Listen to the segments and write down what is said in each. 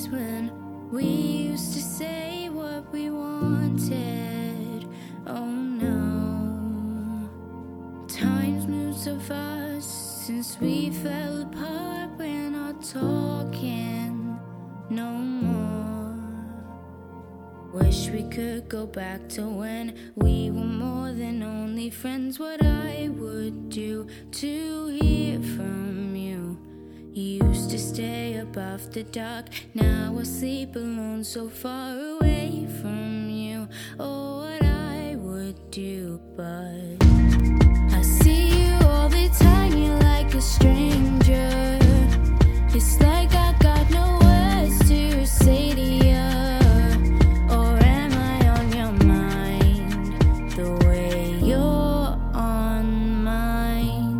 nights when we used to say what we wanted. Oh no, time's moved so fast since we fell apart. We're not talking no more. Wish we could go back to when we were more than only friends. What I would do to hear from you. You used to stay above the dark. Now I sleep alone, so far away from you. Oh, what I would do, but I see you all the time. You're like a stranger. It's like I got no words to say to you. Or am I on your mind the way you're on mine?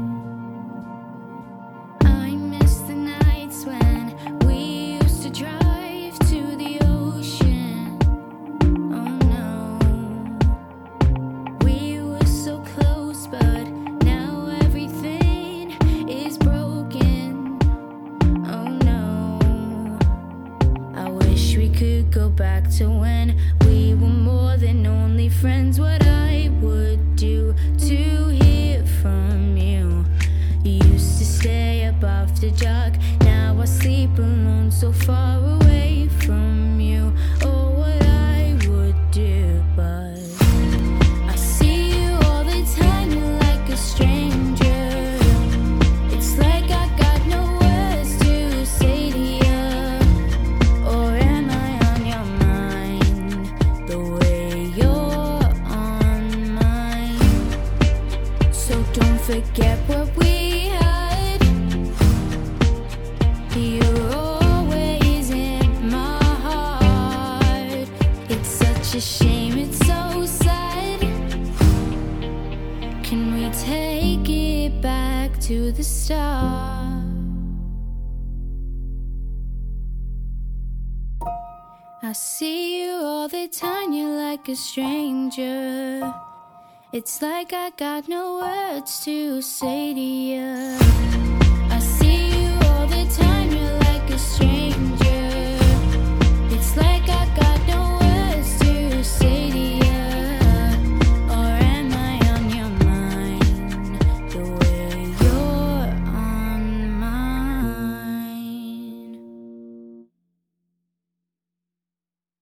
I miss the nights when we used to drive to the ocean. Oh no, we were so close, but now everything is broken. Oh no, I wish we could go back to when we were more than only friends. What I would do to hear from you. You used to stay above the dark. Now I sleep alone, so far away from you. Oh, what I would do, but I see you all the time. You're like a stranger. It's like I got no words to say to you. Or am I on your mind the way you're on mine? So don't forget what we had. You're always in my heart. It's such a shame, it's so sad. Can we take it back to the start? I see you all the time. You're like a stranger. It's like I got no words to say to you.